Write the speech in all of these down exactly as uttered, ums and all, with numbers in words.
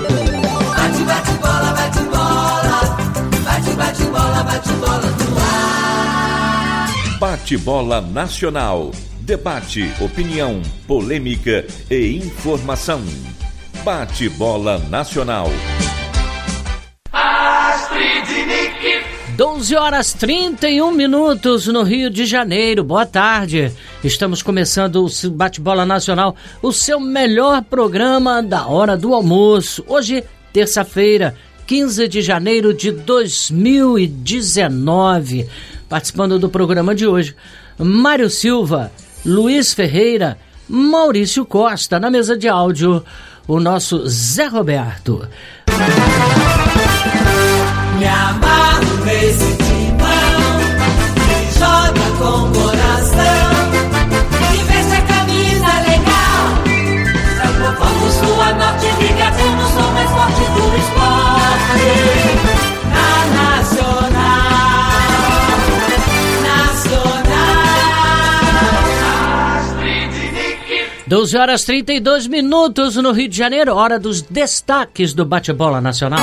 Bate, bate bola, bate bola. Bate, bate bola, bate bola no ar. Bate-bola Nacional. Debate, opinião, polêmica e informação. Bate-bola Nacional. doze horas e trinta e um minutos no Rio de Janeiro. Boa tarde. Estamos começando o Bate-Bola Nacional, o seu melhor programa da hora do almoço. Hoje, terça-feira, quinze de janeiro de dois mil e dezenove. Participando do programa de hoje, Mário Silva, Luiz Ferreira, Maurício Costa. Na mesa de áudio, o nosso Zé Roberto. Me amarro nesse timão que joga com coração e veste a camisa legal. É o povão do sul a norte ligadão, não sou mais forte do esporte. Na Nacional, Nacional. doze horas e trinta e dois minutos no Rio de Janeiro, hora dos destaques do Bate-Bola Nacional.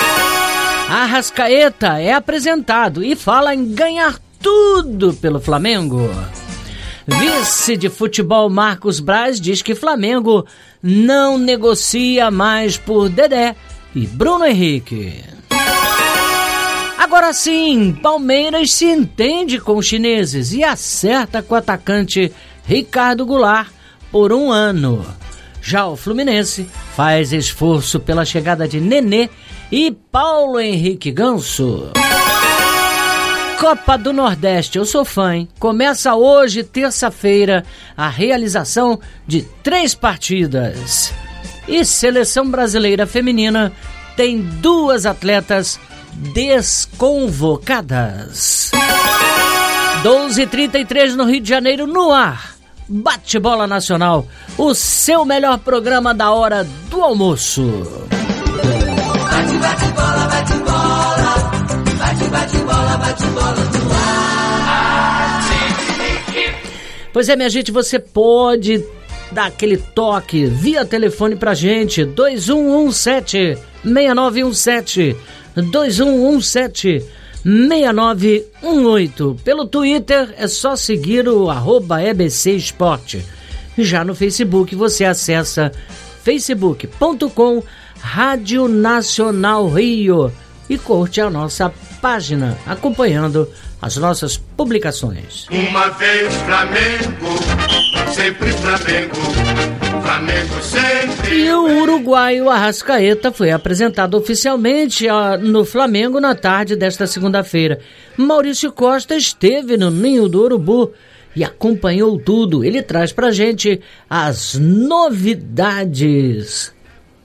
Arrascaeta é apresentado e fala em ganhar tudo pelo Flamengo. Vice de futebol Marcos Braz diz que Flamengo não negocia mais por Dedé e Bruno Henrique. Agora sim, Palmeiras se entende com os chineses e acerta com o atacante Ricardo Goulart por um ano. Já o Fluminense faz esforço pela chegada de Nenê e Paulo Henrique Ganso. Copa do Nordeste, eu sou fã, hein? Começa hoje, terça-feira, a realização de três partidas. E Seleção Brasileira Feminina tem duas atletas desconvocadas. doze e trinta e três no Rio de Janeiro, no ar. Bate-Bola Nacional, o seu melhor programa da hora do almoço. Bate, bate bola, bate bola. Bate, bate bola, bate bola no ar. Pois é, minha gente, você pode dar aquele toque via telefone pra gente, dois um um sete, seis nove um sete, dois um um sete, seis nove um oito. Pelo Twitter é só seguir o arroba E B C Esporte. Já no Facebook você acessa facebook ponto com Rádio Nacional Rio e curte a nossa página, acompanhando as nossas publicações. Uma vez Flamengo, sempre Flamengo, Flamengo sempre. E o uruguaio Arrascaeta foi apresentado oficialmente uh, no Flamengo na tarde desta segunda-feira. Maurício Costa esteve no Ninho do Urubu e acompanhou tudo. Ele traz pra gente as novidades.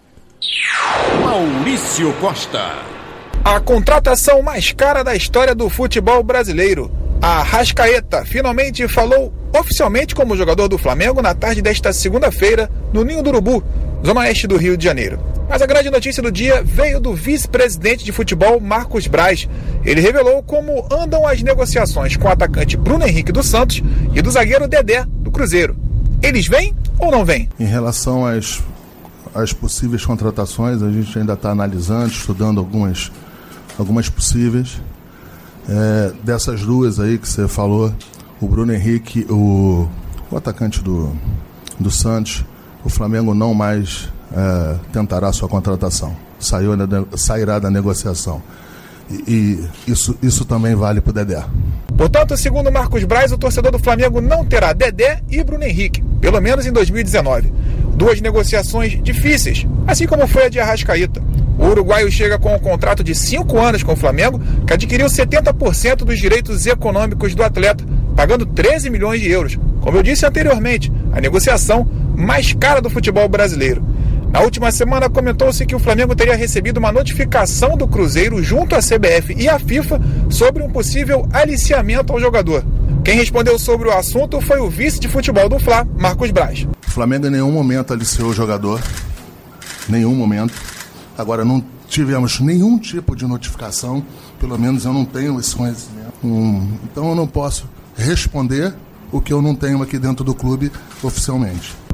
Maurício Costa. A contratação mais cara da história do futebol brasileiro. A Arrascaeta finalmente falou oficialmente como jogador do Flamengo na tarde desta segunda-feira no Ninho do Urubu, zona oeste do Rio de Janeiro. Mas a grande notícia do dia veio do vice-presidente de futebol Marcos Braz. Ele revelou como andam as negociações com o atacante Bruno Henrique do Santos e do zagueiro Dedé do Cruzeiro. Eles vêm ou não vêm? Em relação às, às possíveis contratações, a gente ainda está analisando, estudando algumas, algumas possíveis. É, dessas duas aí que você falou, o Bruno Henrique, o, o atacante do, do Santos, o Flamengo não mais é, tentará sua contratação. Saiu, sairá da negociação. E, e isso, isso também vale para o Dedé. Portanto, segundo Marcos Braz, o torcedor do Flamengo não terá Dedé e Bruno Henrique, pelo menos em dois mil e dezenove. Duas negociações difíceis, assim como foi a de Arrascaeta. O uruguaio chega com um contrato de cinco anos com o Flamengo, que adquiriu setenta por cento dos direitos econômicos do atleta, pagando treze milhões de euros. Como eu disse anteriormente, a negociação mais cara do futebol brasileiro. Na última semana, comentou-se que o Flamengo teria recebido uma notificação do Cruzeiro junto à C B F e à FIFA sobre um possível aliciamento ao jogador. Quem respondeu sobre o assunto foi o vice de futebol do Fla, Marcos Braz. O Flamengo em nenhum momento aliciou o jogador, nenhum momento. Agora, não tivemos nenhum tipo de notificação, pelo menos eu não tenho esse conhecimento. Hum, então eu não posso responder o que eu não tenho aqui dentro do clube oficialmente.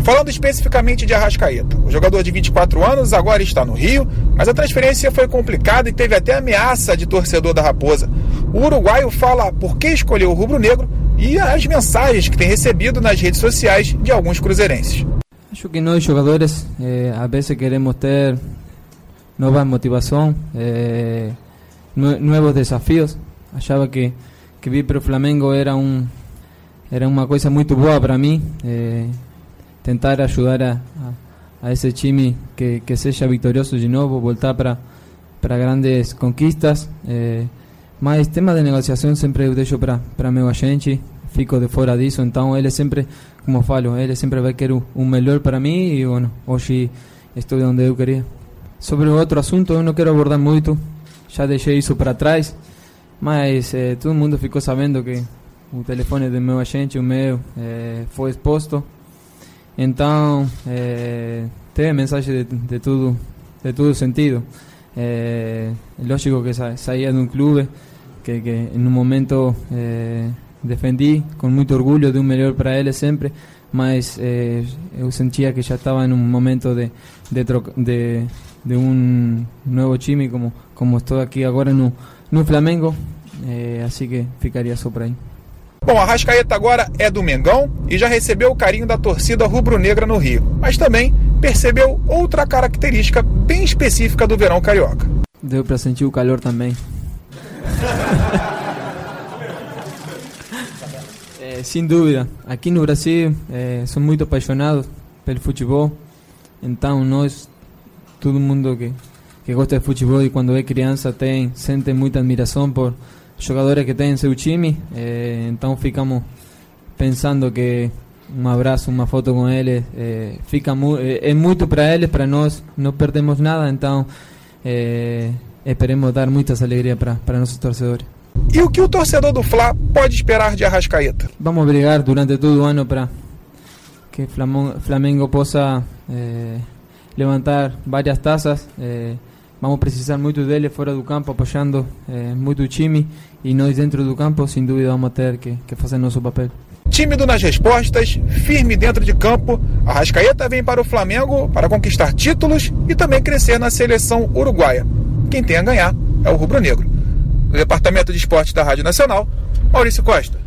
Falando especificamente de Arrascaeta, o jogador de vinte e quatro anos agora está no Rio, mas a transferência foi complicada e teve até ameaça de torcedor da Raposa. O uruguaio fala por que escolheu o rubro-negro e as mensagens que tem recebido nas redes sociais de alguns cruzeirenses. Acho que nós jogadores eh, a vezes queremos ter nova motivação, eh, novos desafios. Achava que, que vir para o Flamengo era, um, era uma coisa muito boa para mim. Eh, tentar ajudar a, a, a esse time que, que seja vitorioso de novo, voltar para, para grandes conquistas. Eh, mas tema de negociação sempre eu deixo para, para meu agente, fico de fora disso, então ele sempre, como falo, ele sempre vai querer o melhor para mim e, bueno, hoje estou onde eu queria. Sobre o outro assunto, eu não quero abordar muito, já deixei isso para trás, mas eh, todo mundo ficou sabendo que o telefone do meu agente, o meu, eh, foi exposto. Então, eh, teve mensagem de, de tudo, de todo sentido. É lógico que sa, saía de um clube que, que em um momento eh, defendi com muito orgulho de um melhor para ele sempre, mas eh, eu sentia que já estava em um momento de, de, troca, de, de um novo time, como, como estou aqui agora no, no Flamengo, eh, assim que ficaria só por aí. Bom, a Arrascaeta agora é do Mengão e já recebeu o carinho da torcida rubro-negra no Rio, mas também percebeu outra característica bem específica do verão carioca. Deu para sentir o calor também. é, sem dúvida, aqui no Brasil é, sou muito apaixonado pelo futebol, então nós, todo mundo que, que gosta de futebol e quando é criança tem, sente muita admiração por jogadores que têm em seu time, eh, então ficamos pensando que um abraço, uma foto com eles eh, fica mu- é, é muito para eles, para nós não perdemos nada, então eh, esperemos dar muitas alegrias para, para nossos torcedores. E o que o torcedor do Fla pode esperar de Arrascaeta? Vamos brigar durante todo o ano para que o Flamengo, Flamengo possa eh, levantar várias taças. eh, Vamos precisar muito dele fora do campo, apoiando eh, muito o time, e nós dentro do campo, sem dúvida, vamos ter que, que fazer nosso papel. Tímido nas respostas, firme dentro de campo, Arrascaeta vem para o Flamengo para conquistar títulos e também crescer na seleção uruguaia. Quem tem a ganhar é o rubro-negro. No Departamento de Esportes da Rádio Nacional, Maurício Costa.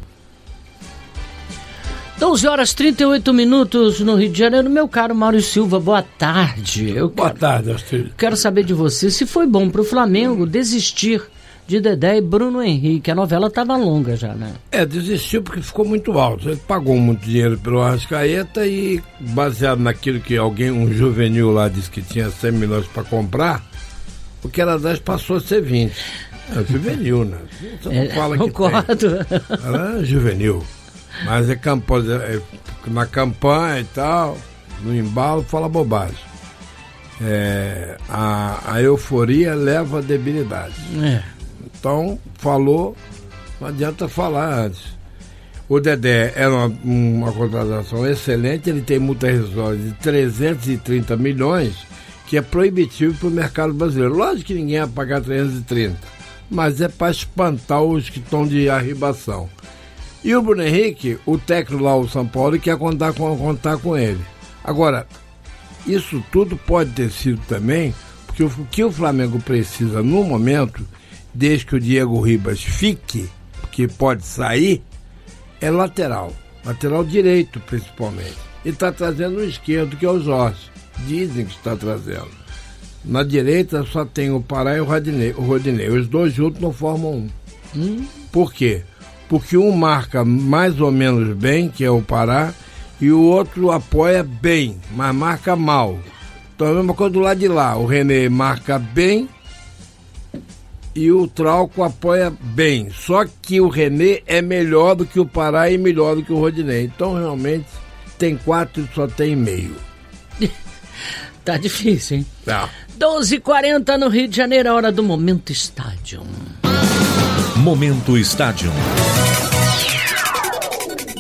doze horas e trinta e oito minutos no Rio de Janeiro. Meu caro Maurício Silva, boa tarde. Eu boa quero, tarde, Astrid. Quero saber de você se foi bom para o Flamengo desistir de Dedé e Bruno Henrique. A novela estava longa já, né? É, desistiu porque ficou muito alto. Ele pagou muito dinheiro pelo Arrascaeta e, baseado naquilo que alguém, um juvenil lá, disse que tinha cem milhões para comprar, o que era dez passou a ser vinte. É juvenil, né? Você não é, fala que concordo. tem. Era juvenil. Mas é campo, é, na campanha e tal, no embalo, fala bobagem. É, a, a euforia leva a debilidade. É. Então, falou, não adianta falar antes. O Dedé é uma, uma contratação excelente, ele tem multa rescisória de trezentos e trinta milhões, que é proibitivo para o mercado brasileiro. Lógico que ninguém vai pagar trezentos e trinta, mas é para espantar os que estão de arribação. E o Bruno Henrique, o técnico lá, o São Paulo, quer contar com, contar com ele. Agora, isso tudo pode ter sido também, porque o, o que o Flamengo precisa no momento, desde que o Diego Ribas fique, porque pode sair, é lateral. Lateral direito, principalmente. E está trazendo um esquerdo, que é o Jorge. Dizem que está trazendo. Na direita só tem o Pará e o Rodinei. O Rodinei. Os dois juntos não formam um. Hum? Por quê? Porque um marca mais ou menos bem, que é o Pará, e o outro apoia bem, mas marca mal. Então é a mesma coisa do lado de lá. O René marca bem e o Trauco apoia bem. Só que o René é melhor do que o Pará e melhor do que o Rodinei. Então realmente tem quatro e só tem meio. Tá difícil, hein? Tá. doze e quarenta no Rio de Janeiro, a hora do Momento Estádio. Momento Estádio.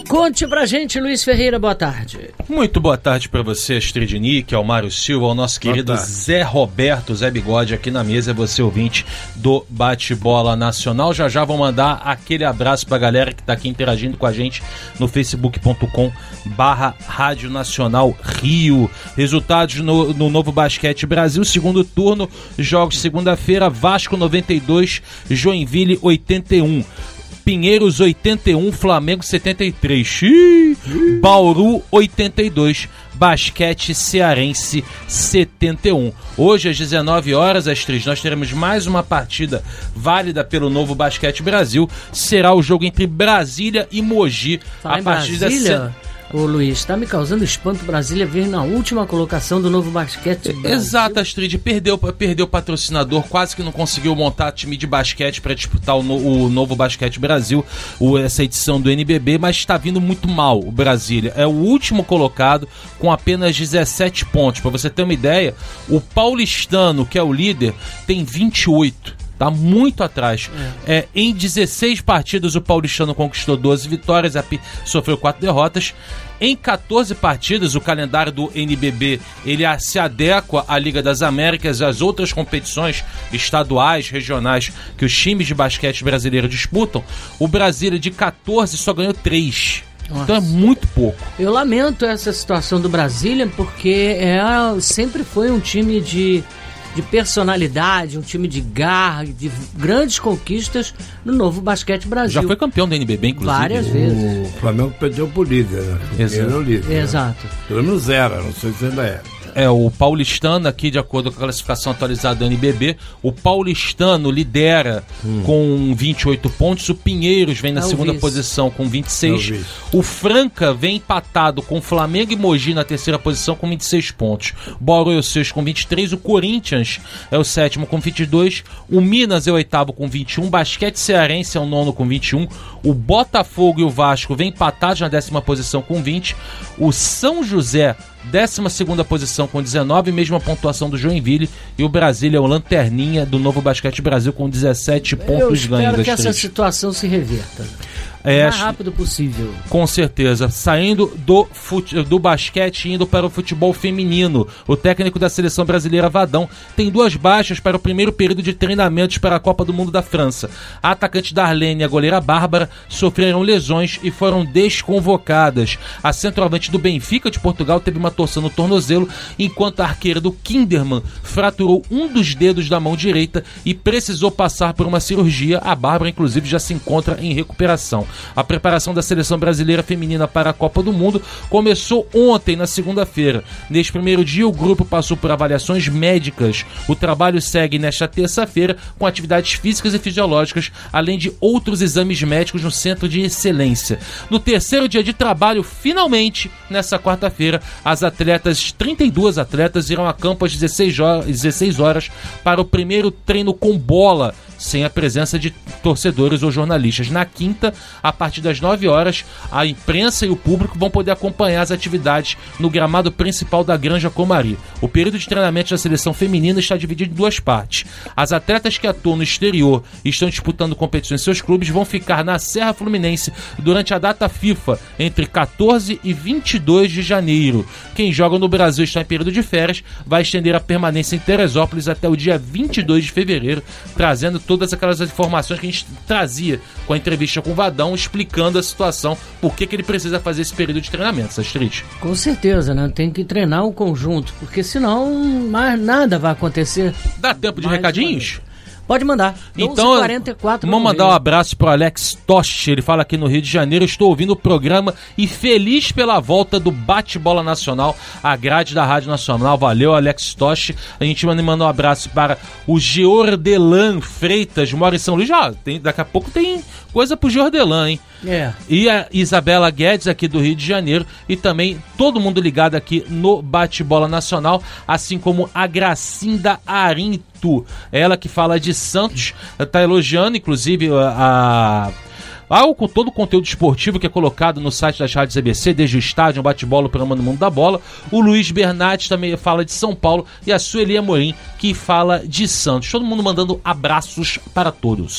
Conte pra gente, Luiz Ferreira, boa tarde. Muito boa tarde pra você, Astrid Nick, ao Mário Silva, ao nosso querido Zé Roberto, Zé Bigode aqui na mesa, você ouvinte do Bate-Bola Nacional. Já já vou mandar aquele abraço pra galera que tá aqui interagindo com a gente no facebook ponto com barra Rádio Nacional Rio. Resultados no, no Novo Basquete Brasil, segundo turno, jogos segunda-feira, Vasco noventa e dois, Joinville oitenta e um. Pinheiros oitenta e um, Flamengo setenta e três. Xiii. Bauru oitenta e dois, Basquete Cearense setenta e um. Hoje às dezenove horas, Astrid, nós teremos mais uma partida válida pelo Novo Basquete Brasil. Será o jogo entre Brasília e Mogi. Fala a partir Brasília, da ô Luiz, tá me causando espanto Brasília vir na última colocação do Novo Basquete Brasil. Exato, Astrid, perdeu, perdeu o patrocinador, quase que não conseguiu montar time de basquete para disputar o, no, o Novo Basquete Brasil, o, essa edição do N B B, mas está vindo muito mal o Brasília. É o último colocado com apenas dezessete pontos. Para você ter uma ideia, o paulistano, que é o líder, tem vinte e oito. Tá muito atrás. É. É, em dezesseis partidas, o paulistano conquistou doze vitórias, a P... sofreu quatro derrotas. Em catorze partidas, o calendário do N B B ele se adequa à Liga das Américas e às outras competições estaduais, regionais, que os times de basquete brasileiro disputam. O Brasília, de catorze, só ganhou três. Nossa. Então é muito pouco. Eu lamento essa situação do Brasília, porque é, sempre foi um time de... de personalidade, um time de garra, de grandes conquistas no Novo Basquete Brasil. Já foi campeão do N B B, inclusive. Várias vezes. O Flamengo perdeu pro líder, né? Exato. Ele é o líder. Exato. Né? Pelo menos era, não sei se ainda é. É, o paulistano aqui, de acordo com a classificação atualizada do N B B, o paulistano lidera hum. com vinte e oito pontos, o Pinheiros vem na Não segunda vi posição com vinte e seis, o Franca vem empatado com Flamengo e Mogi na terceira posição com vinte e seis pontos, Bauru é o sexto com vinte e três, o Corinthians é o sétimo com vinte e dois, o Minas é o oitavo com vinte e um, Basquete Cearense é o nono com vinte e um, o Botafogo e o Vasco vem empatados na décima posição com vinte, o São José décima segunda posição com dezenove, mesma pontuação do Joinville, e o Brasília é o lanterninha do Novo Basquete Brasil com dezessete pontos ganhos. Eu espero que essa situação se reverta. É, o mais rápido possível. Com certeza. Saindo do, fute, do basquete e indo para o futebol feminino. O técnico da seleção brasileira, Vadão, tem duas baixas para o primeiro período de treinamentos para a Copa do Mundo da França. A atacante Darlene e a goleira Bárbara sofreram lesões e foram desconvocadas. A centroavante do Benfica de Portugal teve uma torção no tornozelo, enquanto a arqueira do Kinderman fraturou um dos dedos da mão direita e precisou passar por uma cirurgia. A Bárbara, inclusive, já se encontra em recuperação. A preparação da seleção brasileira feminina para a Copa do Mundo começou ontem, na segunda-feira. Neste primeiro dia, o grupo passou por avaliações médicas. O trabalho segue nesta terça-feira com atividades físicas e fisiológicas, além de outros exames médicos no Centro de Excelência. No terceiro dia de trabalho, finalmente, nessa quarta-feira, as atletas, trinta e duas atletas, irão a campo às dezesseis horas para o primeiro treino com bola, sem a presença de torcedores ou jornalistas. Na quinta, a partir das nove horas, a imprensa e o público vão poder acompanhar as atividades no gramado principal da Granja Comari. O período de treinamento da seleção feminina está dividido em duas partes. As atletas que atuam no exterior e estão disputando competições em seus clubes vão ficar na Serra Fluminense durante a data FIFA, entre quatorze e vinte e dois de janeiro. Quem joga no Brasil está em período de férias, vai estender a permanência em Teresópolis até o dia vinte e dois de fevereiro, trazendo todas aquelas informações que a gente trazia com a entrevista com o Vadão, explicando a situação, por que que ele precisa fazer esse período de treinamento, Astrid. Com certeza, né? Tem que treinar o conjunto, porque senão mais nada vai acontecer. Dá tempo de mais recadinhos? Pode mandar. Então, quarenta e quatro, vamos mandar um abraço pro Alex Tosh. Ele fala aqui no Rio de Janeiro: estou ouvindo o programa e feliz pela volta do Bate-Bola Nacional, a grade da Rádio Nacional. Valeu, Alex Tosh. A gente manda, manda um abraço para o Geordelan Freitas, mora em São Luís. Já, tem, daqui a pouco tem coisa pro Geordelan, hein? É. E a Isabela Guedes, aqui do Rio de Janeiro, e também todo mundo ligado aqui no Bate-Bola Nacional, assim como a Gracinda Arinto, ela que fala de Santos, está elogiando, inclusive, a... a com todo o conteúdo esportivo que é colocado no site das rádios A B C, desde o estádio, o bate-bola, o programa do Mundo da Bola. O Luiz Bernardes também fala de São Paulo, e a Sueli Amorim, que fala de Santos. Todo mundo mandando abraços para todos.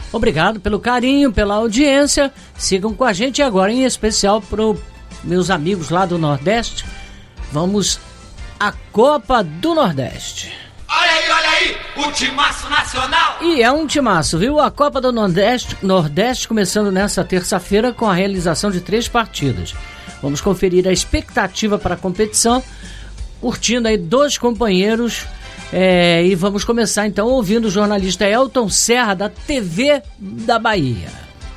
Obrigado pelo carinho, pela audiência. Sigam com a gente agora, em especial para os meus amigos lá do Nordeste. Vamos à Copa do Nordeste. Olha aí, olha aí, o timaço nacional. E é um timaço, viu? A Copa do Nordeste, Nordeste começando nesta terça-feira com a realização de três partidas. Vamos conferir a expectativa para a competição, curtindo aí dois companheiros. É, e vamos começar então ouvindo o jornalista Elton Serra, da T V da Bahia.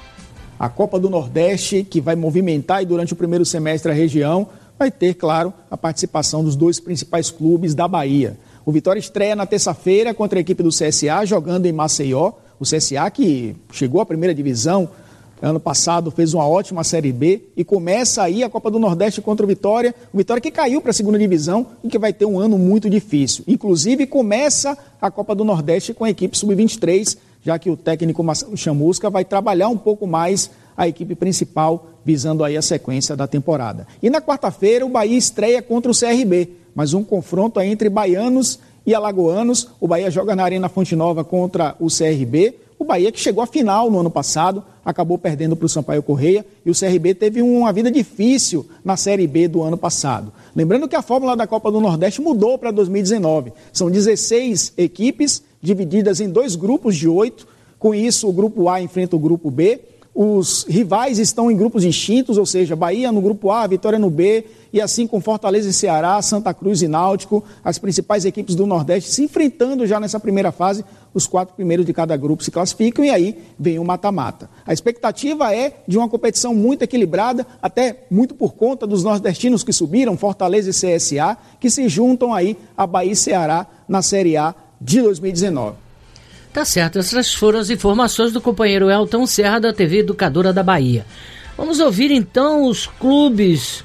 A Copa do Nordeste, que vai movimentar aí durante o primeiro semestre a região, vai ter, claro, a participação dos dois principais clubes da Bahia. O Vitória estreia na terça-feira contra a equipe do C S A, jogando em Maceió. O C S A que chegou à primeira divisão ano passado, fez uma ótima Série B e começa aí a Copa do Nordeste contra o Vitória. O Vitória que caiu para a segunda divisão e que vai ter um ano muito difícil. Inclusive começa a Copa do Nordeste com a equipe sub vinte e três, já que o técnico Marcelo Chamusca vai trabalhar um pouco mais a equipe principal, visando aí a sequência da temporada. E na quarta-feira o Bahia estreia contra o C R B, mas um confronto aí entre baianos e alagoanos. O Bahia joga na Arena Fonte Nova contra o C R B. O Bahia que chegou à final no ano passado, acabou perdendo para o Sampaio Corrêa, e o C R B teve uma vida difícil na Série B do ano passado. Lembrando que a fórmula da Copa do Nordeste mudou para dois mil e dezenove. São dezesseis equipes divididas em dois grupos de oito. Com isso, o grupo A enfrenta o grupo B. Os rivais estão em grupos distintos, ou seja, Bahia no grupo A, Vitória no B, e assim com Fortaleza e Ceará, Santa Cruz e Náutico, as principais equipes do Nordeste se enfrentando já nessa primeira fase. Os quatro primeiros de cada grupo se classificam e aí vem o mata-mata. A expectativa é de uma competição muito equilibrada, até muito por conta dos nordestinos que subiram, Fortaleza e C S A, que se juntam aí a Bahia e Ceará na Série A de dois mil e dezenove. Tá certo, essas foram as informações do companheiro Elton Serra, da T V Educadora da Bahia. Vamos ouvir então os clubes,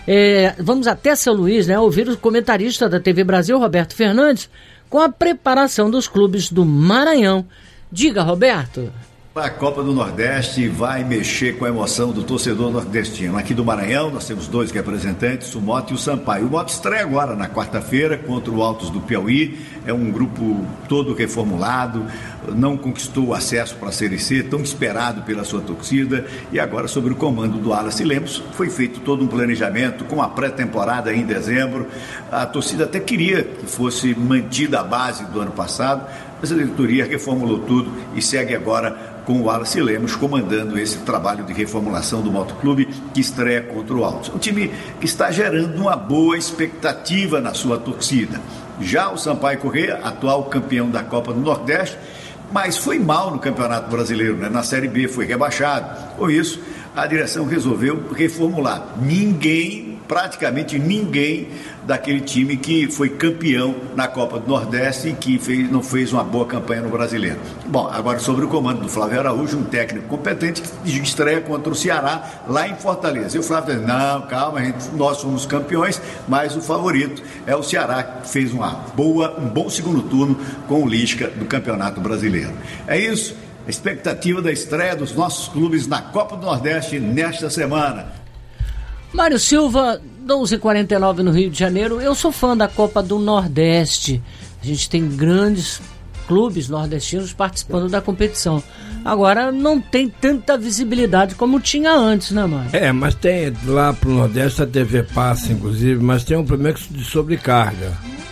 é, vamos até São Luís, né, ouvir o comentarista da T V Brasil, Roberto Fernandes, com a preparação dos clubes do Maranhão. Diga, Roberto. A Copa do Nordeste vai mexer com a emoção do torcedor nordestino. Aqui do Maranhão nós temos dois representantes, o Mota e o Sampaio. O Mota estreia agora na quarta-feira contra o Altos do Piauí. É um grupo todo reformulado, não conquistou o acesso para a Série C, tão esperado pela sua torcida. E agora, sob o comando do Wallace Lemos, foi feito todo um planejamento com a pré-temporada em dezembro. A torcida até queria que fosse mantida a base do ano passado, mas a diretoria reformulou tudo e segue agora com o Wallace Lemos comandando esse trabalho de reformulação do Motoclube, que estreia contra o Altos. Um time que está gerando uma boa expectativa na sua torcida. Já o Sampaio Corrêa, atual campeão da Copa do Nordeste, mas foi mal no Campeonato Brasileiro, né? Na Série B foi rebaixado. Com isso, a direção resolveu reformular. Ninguém, praticamente ninguém daquele time que foi campeão na Copa do Nordeste e que fez, não fez uma boa campanha no Brasileiro. Bom, agora sobre o comando do Flávio Araújo, um técnico competente que estreia contra o Ceará lá em Fortaleza. E o Flávio diz, não, calma, gente, nós somos campeões, mas o favorito é o Ceará, que fez uma boa, um bom segundo turno com o Lisca do Campeonato Brasileiro. É isso, a expectativa da estreia dos nossos clubes na Copa do Nordeste nesta semana. Mário Silva, doze e quarenta e nove no Rio de Janeiro. Eu sou fã da Copa do Nordeste. A gente tem grandes clubes nordestinos participando da competição. Agora não tem tanta visibilidade como tinha antes, né, Mário? É, mas tem lá pro Nordeste, a T V passa, inclusive, mas tem um problema de sobrecarga.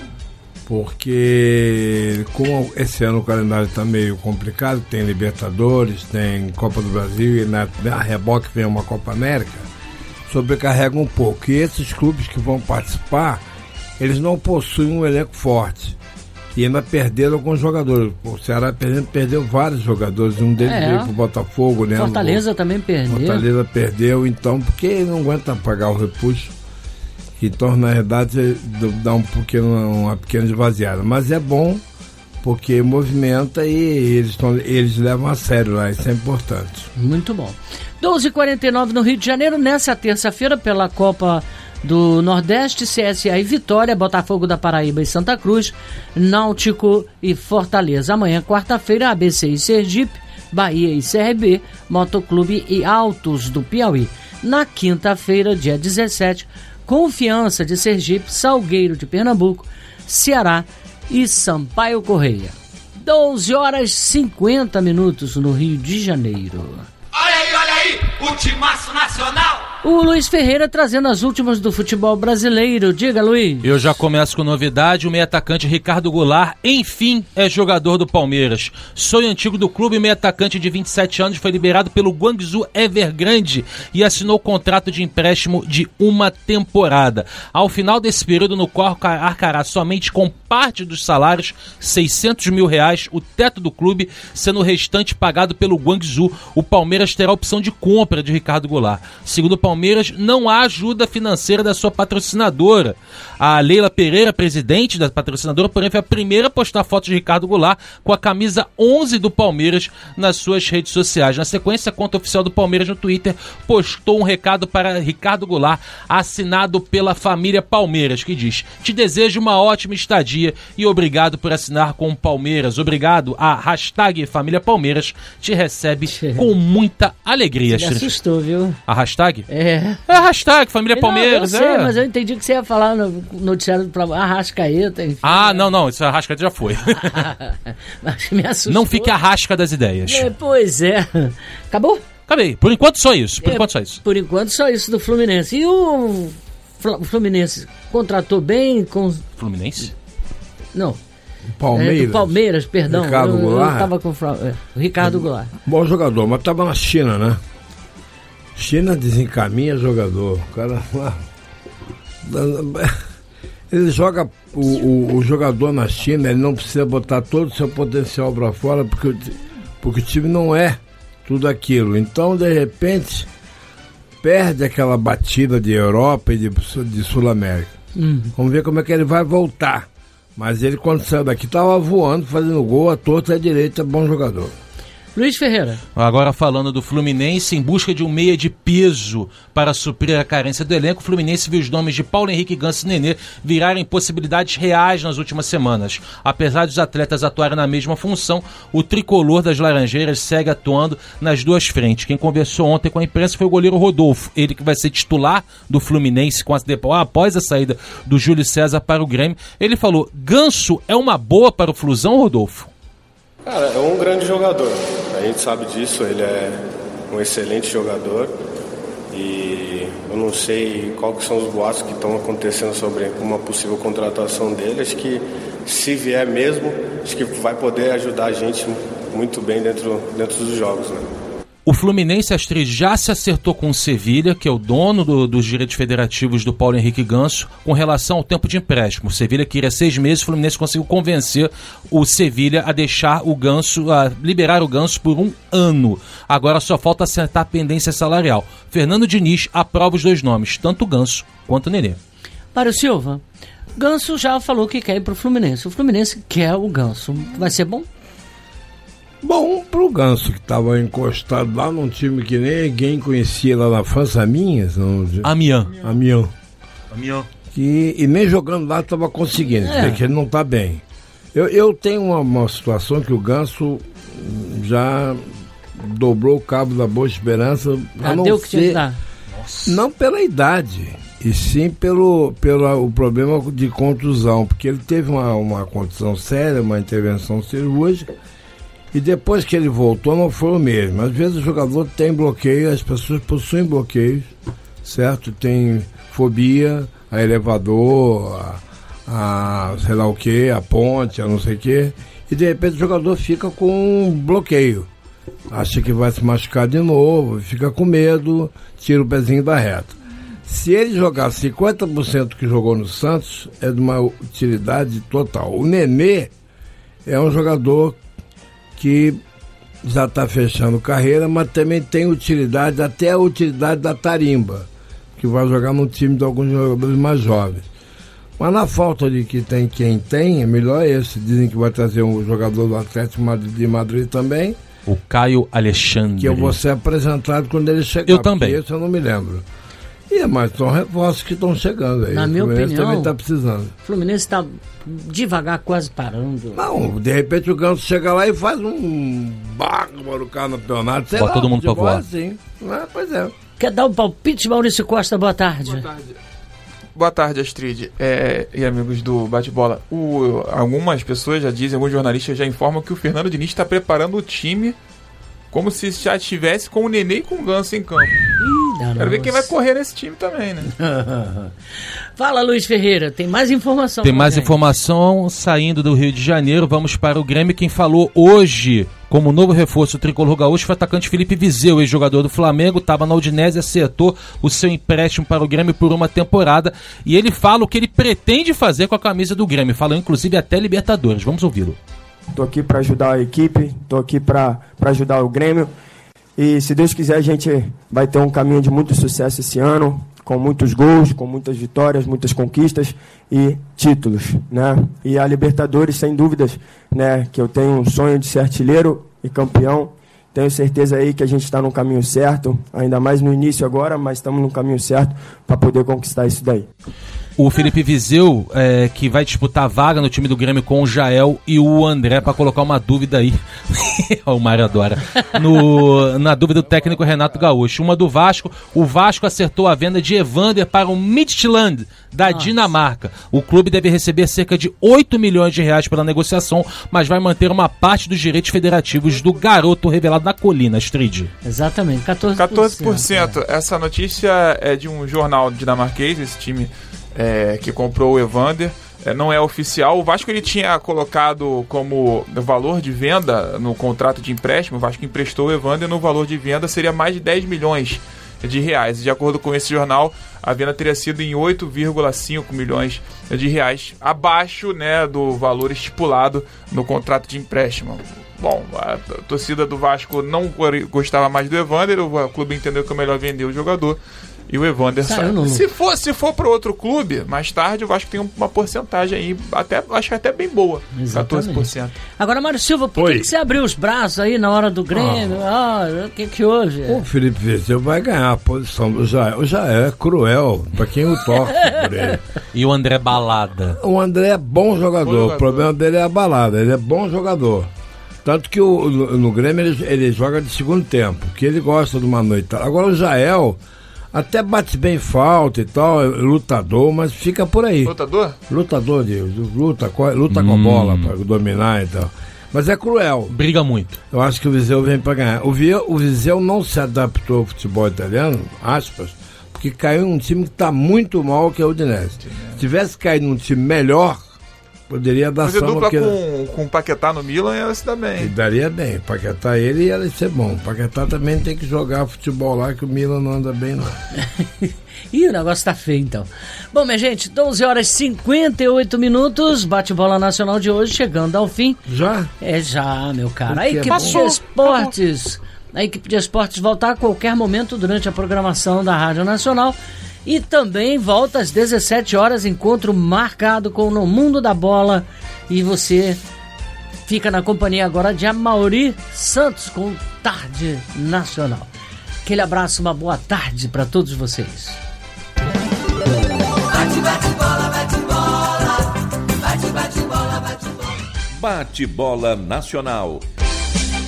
Porque como esse ano o calendário está meio complicado, tem Libertadores, tem Copa do Brasil e na, na reboque vem uma Copa América, sobrecarrega um pouco. E esses clubes que vão participar, eles não possuem um elenco forte. E ainda perderam alguns jogadores. O Ceará perdeu, perdeu vários jogadores. Um deles é. veio pro Botafogo, né? Fortaleza também perdeu. Fortaleza perdeu, então, porque não aguenta pagar o repuxo. Então, na verdade, dá um pequeno, uma pequena esvaziada. Mas é bom, porque movimenta e eles, tão, eles levam a sério lá. Isso é importante. Muito bom. doze e quarenta e nove no Rio de Janeiro, nessa terça-feira, pela Copa do Nordeste, C S A e Vitória, Botafogo da Paraíba e Santa Cruz, Náutico e Fortaleza. Amanhã, quarta-feira, A B C e Sergipe, Bahia e C R B, Motoclube e Altos do Piauí. Na quinta-feira, dia dezessete, Confiança de Sergipe, Salgueiro de Pernambuco, Ceará e Sampaio Corrêa. doze horas e cinquenta minutos no Rio de Janeiro. Olha aí, olha aí, o timaço nacional. O Luiz Ferreira trazendo as últimas do futebol brasileiro. Diga, Luiz. Eu já começo com novidade. O meio-atacante Ricardo Goulart, enfim, é jogador do Palmeiras. Sonho antigo do clube, o meio-atacante de vinte e sete anos foi liberado pelo Guangzhou Evergrande e assinou contrato de empréstimo de uma temporada. Ao final desse período, no qual arcará somente com parte dos salários, seiscentos mil reais, o teto do clube, sendo o restante pagado pelo Guangzhou, o Palmeiras terá a opção de compra de Ricardo Goulart. Segundo o Palmeiras, não há ajuda financeira da sua patrocinadora. A Leila Pereira, presidente da patrocinadora, porém foi a primeira a postar fotos de Ricardo Goulart com a camisa onze do Palmeiras nas suas redes sociais. Na sequência, a conta oficial do Palmeiras no Twitter postou um recado para Ricardo Goulart, assinado pela família Palmeiras, que diz: te desejo uma ótima estadia e obrigado por assinar com o Palmeiras. Obrigado. A hashtag Família Palmeiras te recebe com muita alegria. Você me assustou, viu? A hashtag? É. É a hashtag Família Palmeiras. Não, eu sei, é. mas eu entendi que você ia falar no noticiário do Arrascaeta. Enfim. Ah, não, não, isso a Arrascaeta já foi. Mas me assustou. Não fique a rasca das ideias. É, pois é. Acabou? Acabei. Por enquanto só isso. Por é, enquanto só isso. Por enquanto só isso do Fluminense. E o Fluminense contratou bem com... Fluminense? Não. Palmeiras. É, do Palmeiras, perdão. Ricardo eu, Goulart. Eu tava com é, o Ricardo Goulart. Bom jogador, mas tava na China, né? China desencaminha jogador. O cara lá. Ele joga. O, o, o jogador na China, ele não precisa botar todo o seu potencial para fora, porque, porque o time não é tudo aquilo. Então, de repente, perde aquela batida de Europa e de, de Sul-América. Uhum. Vamos ver como é que ele vai voltar. Mas ele, quando saiu daqui, estava voando, fazendo gol à torta e à direita, bom jogador. Luiz Ferreira. Agora falando do Fluminense, em busca de um meia de peso para suprir a carência do elenco, o Fluminense viu os nomes de Paulo Henrique, Ganso e Nenê virarem possibilidades reais nas últimas semanas. Apesar dos atletas atuarem na mesma função, o tricolor das Laranjeiras segue atuando nas duas frentes. Quem conversou ontem com a imprensa foi o goleiro Rodolfo, ele que vai ser titular do Fluminense com a, após a saída do Júlio César para o Grêmio. Ele falou: Ganso é uma boa para o Flusão, Rodolfo? Cara, é um grande jogador, a gente sabe disso, ele é um excelente jogador e eu não sei quais são os boatos que estão acontecendo sobre uma possível contratação dele. Acho que se vier mesmo, acho que vai poder ajudar a gente muito bem dentro, dentro dos jogos, né? O Fluminense, Astrid, já se acertou com o Sevilha, que é o dono do, dos direitos federativos do Paulo Henrique Ganso, com relação ao tempo de empréstimo. O Sevilha queria seis meses, o Fluminense conseguiu convencer o Sevilha a deixar o Ganso, a liberar o Ganso por um ano. Agora só falta acertar a pendência salarial. Fernando Diniz aprova os dois nomes, tanto o Ganso quanto o Nenê. Mário Silva, Ganso já falou que quer ir pro Fluminense. O Fluminense quer o Ganso. Vai ser bom? Bom, pro Ganso, que estava encostado lá num time que ninguém conhecia lá na França, Amiens. Amiens. Amiens. Amiens. Que, e nem jogando lá estava conseguindo, É. porque ele não está bem. Eu, eu tenho uma, uma situação que o Ganso já dobrou o cabo da Boa Esperança. a Ah, não deu o que tinha que ser- dar. Não pela idade, e sim pelo, pelo o problema de contusão, porque ele teve uma, uma contusão séria, uma intervenção cirúrgica, e depois que ele voltou não foi o mesmo. Às vezes o jogador tem bloqueio, as pessoas possuem bloqueios, certo? Tem fobia a elevador, a, a sei lá o que, a ponte, a não sei o que, e de repente o jogador fica com um bloqueio. Acha que vai se machucar de novo, fica com medo, tira o pezinho da reta. Se ele jogar cinquenta por cento que jogou no Santos, é de uma utilidade total. O Nenê é um jogador que já está fechando carreira, mas também tem utilidade, até a utilidade da tarimba, que vai jogar no time de alguns jogadores mais jovens. Mas na falta de que tem quem tem, é melhor esse. Dizem que vai trazer um jogador do Atlético de Madrid também, O Caio Alexandre. que eu vou ser apresentado quando ele chegar. Eu também. Esse eu não me lembro. E é mais são reforços que estão chegando aí. Na o minha Fluminense opinião, também está precisando. O Fluminense está devagar, quase parando. Não, de repente o Ganso chega lá e faz um bárbaro campeonato. Sei Bota lá, todo mundo pra futebol é voar. assim. Ah, pois é. Quer dar um palpite, Maurício Costa? Boa tarde. Boa tarde. Boa tarde, Astrid é, e amigos do Bate-Bola. O, algumas pessoas já dizem, alguns jornalistas já informam que o Fernando Diniz está preparando o time como se já estivesse com o Nenê e com o Ganso em campo. Ih, Quero ver quem vai correr nesse time também, né? Fala, Luiz Ferreira, tem mais informação. Tem mais gente. informação saindo do Rio de Janeiro. Vamos para o Grêmio. Quem falou hoje como novo reforço do tricolor gaúcho foi o atacante Felipe Viseu, ex-jogador do Flamengo, estava na Udinese, acertou o seu empréstimo para o Grêmio por uma temporada. E ele fala o que ele pretende fazer com a camisa do Grêmio. Fala inclusive até Libertadores. Vamos ouvi-lo. Estou aqui para ajudar a equipe, estou aqui para ajudar o Grêmio. E se Deus quiser, a gente vai ter um caminho de muito sucesso esse ano, com muitos gols, com muitas vitórias, muitas conquistas e títulos, né? E a Libertadores, sem dúvidas, né, que eu tenho um sonho de ser artilheiro e campeão. Tenho certeza aí que a gente está no caminho certo, ainda mais no início agora, mas estamos no caminho certo para poder conquistar isso daí. O Felipe Viseu, é, que vai disputar a vaga no time do Grêmio com o Jael e o André, para colocar uma dúvida aí. O Mário adora. No, na dúvida do técnico Renato Gaúcho. Uma do Vasco. O Vasco acertou a venda de Evander para o Midtjylland, da Nossa. Dinamarca. O clube deve receber cerca de oito milhões de reais pela negociação, mas vai manter uma parte dos direitos federativos do garoto revelado na Colina, Astrid. Exatamente, catorze por cento. catorze por cento. É. Essa notícia é de um jornal dinamarquês, esse time é, que comprou o Evander. É, não é oficial. O Vasco ele tinha colocado como valor de venda no contrato de empréstimo, o Vasco emprestou o Evander, no valor de venda seria mais de dez milhões de reais. De acordo com esse jornal, a venda teria sido em oito vírgula cinco milhões de reais, abaixo, né, do valor estipulado no contrato de empréstimo. Bom, a torcida do Vasco não gostava mais do Evander, o clube entendeu que é melhor vender o jogador e o Evander sai. Se for, se for para outro clube, mais tarde o Vasco tem uma porcentagem aí, até, acho que até bem boa. Exatamente. catorze por cento. Agora, Mário Silva, por que, que você abriu os braços aí na hora do Grêmio? Ah, o ah, que que houve? O Felipe Viseu vai ganhar a posição do Jael. O Jael é cruel para quem o torce por ele. E o André Balada? O André é bom jogador. bom jogador. O problema dele é a balada. Ele é bom jogador. Tanto que o, no, no Grêmio ele, ele joga de segundo tempo, que ele gosta de uma noite. Agora o Jael até bate bem falta e tal, é lutador, mas fica por aí. Lutador? Lutador, de, luta, luta hum. com a bola para dominar e tal. Mas é cruel. Briga muito. Eu acho que o Viseu vem para ganhar. O, Via, o Viseu não se adaptou ao futebol italiano, aspas, porque caiu num time que está muito mal, que é o Udinese. Se tivesse caído num time melhor, poderia dar fazer dupla que... com, com o Paquetá no Milan, ela se dá bem. E daria bem. Paquetá ele ia ser bom. O Paquetá também tem que jogar futebol lá, que o Milan não anda bem, não. Ih, o negócio tá feio, então. Bom, minha gente, doze horas e cinquenta e oito minutos, bate-bola nacional de hoje chegando ao fim. Já? É já, meu cara. A equipe de esportes, a equipe de esportes voltar a qualquer momento durante a programação da Rádio Nacional. E também volta às dezessete horas, encontro marcado com No Mundo da Bola. E você fica na companhia agora de Amaury Santos com Tarde Nacional. Aquele abraço, uma boa tarde para todos vocês. Bate, bate, bola, bate, bola. Bate, bate, bola, bate, bola. Bate-bola Nacional.